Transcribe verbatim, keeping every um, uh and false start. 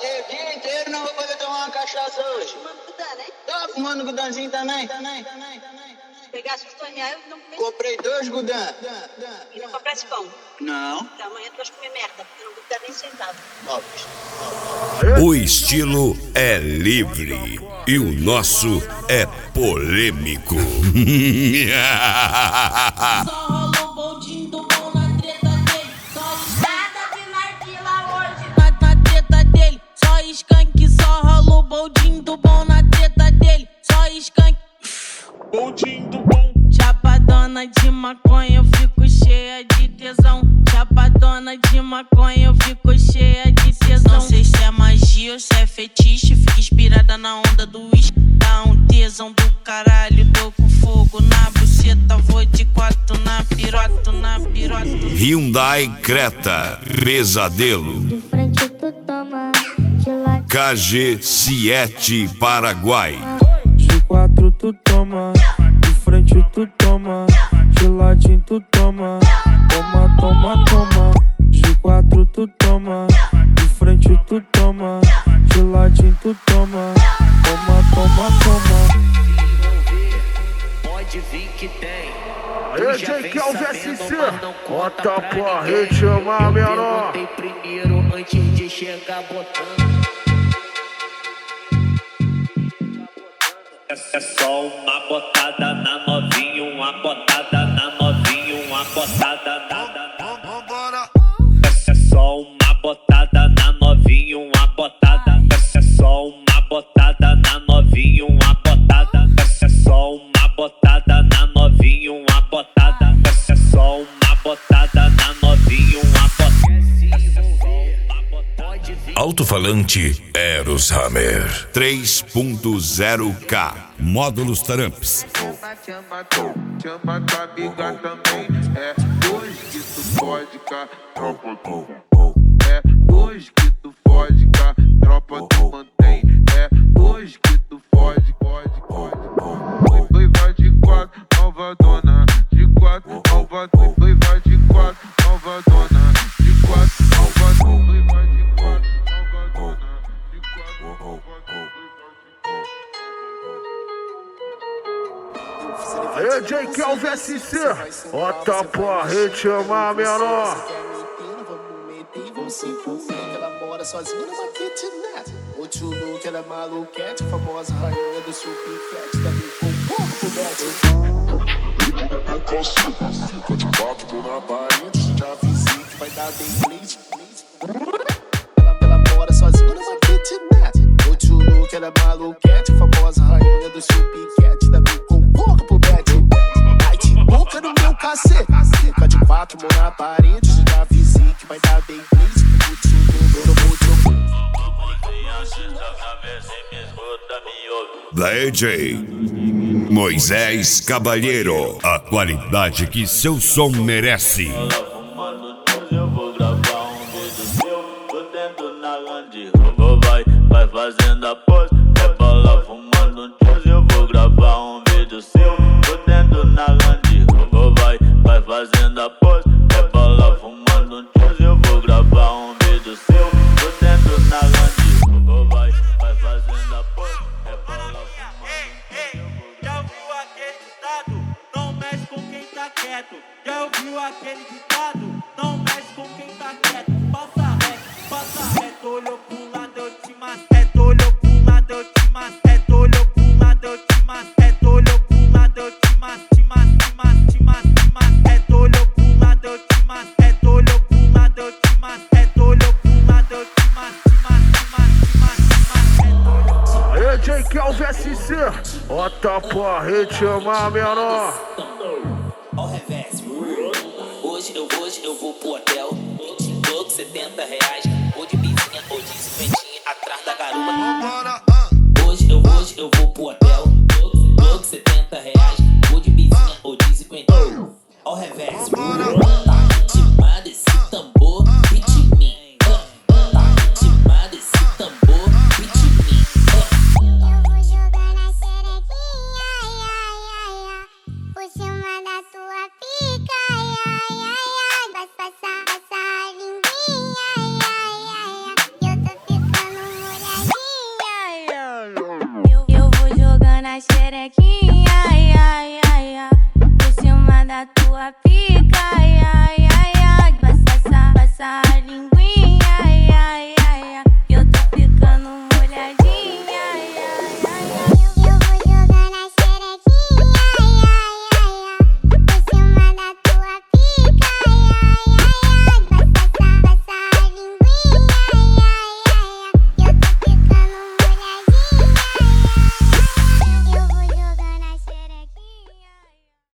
Acordei o dia inteiro, não vou poder tomar uma cachaça hoje. Fumando Gudan, né? Tô fumando Gudanzinho também, também, também, também. Pegasse os dois reais e não comesse. Comprei dois Gudan. E não comprasse pão. Não. Então amanhã tu vais comer merda, porque não vou dar nem centavo. O estilo é livre e o nosso é polêmico. Só rolou o boldinho do bom na treta dele. Só nada de narguila hoje. Na, na treta dele, só skunk. Só rolou o boldinho do bom na treta dele. Só skunk. Boldinho do bom. Chapadona de maconha, eu fico cheia de tesão. Chapadona de maconha, eu fico cheia de tesão. Não sei se é magia ou se é fetiche. Fica inspirada na onda do uísque. Dá um tesão do caralho. Tô com fogo na buceta. Vou de quatro na pirota, na pirota. Hyundai Creta Pesadelo. De frente tu toma, de lado K G Siete Paraguai. De quatro tu toma, de frente tu toma, de ladinho tu toma. Toma, toma, toma. De quatro tu toma, de frente tu toma, de ladinho tu toma. Toma, toma, toma. Pode vir que tem. Aê, J K, o V S C. Bota pra rede, chamar menor. Eu primeiro antes de chegar botando. É só uma botada na novinha, uma botada na novinha, uma botada na. É só uma botada na novinha, uma botada. É só uma botada na novinha, uma botada. É só uma botada na novinha, uma botada. É só uma botada na novinha, uma botada. Alto-falante Eros Hammer três ponto zero K. Módulos Taramps. Chama, chama, chama tua amiga também. É hoje que tu pode cá, tropa tu. É hoje que tu pode cá, tropa tu mantém. É hoje que tu pode, pode, pode. Foi vai de quatro, nova dona. De quatro, nova dona. Foi vai de quatro, nova dona. De quatro, nova dona. Foi vai de quatro, nova dona. De quatro, nova dona. Aê, J K, o V S C. Bota pra rede, chamar menor. Vamos se envolver, que ela mora sozinha numa kitnet. O Tchulu, que ela é maluquete, famosa rainha do supifete. Também com um pouco pro Beto. Fica de quatro, tô na parede. Já avisei que vai dar bem please, please. Ela, ela mora sozinha numa kitnet. O Tchulu, que ela é maluquete, famosa rainha do supifete. Também com um pouco pro Beto. Ai, te boca no meu cacete. Fica de quatro, mão na parede. Já avisei que vai dar bem please. Da E J Moisés Cabalheiro, a qualidade que seu som merece. Eu vou gravar um vídeo seu, tô dentro na Land Rover, vai, vai fazendo a pose, rebola fumando um tioz. Eu vou gravar um vídeo seu, tô dentro na Land Rover, vai, vai fazendo a pose, rebola fumando um tioz. Eu vou gravar um vídeo seu, tô dentro na Land Rover, vai, vai fazendo a pose, rebola fumando um tioz. Já ouviu aquele ditado? Não mexe com quem tá quieto. Já ouviu aquele ditado? Não mexe com quem tá quieto. Passa reto, passa reto. Olhou pro lado, eu te maceto. Olhou pro lado, eu te maceto. Olhou pro lado, eu te maceto. Olhou pro lado, eu te maceto. Te maceto, te maceto. Olhou pro lado, eu te maceto. Olhou pro lado, eu te maceto. Olhou pro lado, eu te maceto. Aê, J K, o V S C. Bota pra rede, chamar menor. Ao revés, hoje eu, hoje eu vou pro hotel. vinte louco, setenta reais. Ou de bizinha, ou de cinquentinha atrás da garupa. Hoje eu, hoje eu vou pro hotel. Louco, setenta reais. Ou de bizinha, ou de cinquentinha. Ao revés, tá ritmado esse tambor, beat me. Tá ritmado esse tambor, beat me. eu vou jogar na xerequinha, ai, ai, ai, ai. Por cima da tua pica, ai, ai, ai, ai. Vai passar, passar a linguinha, ai, ai. da tua pica.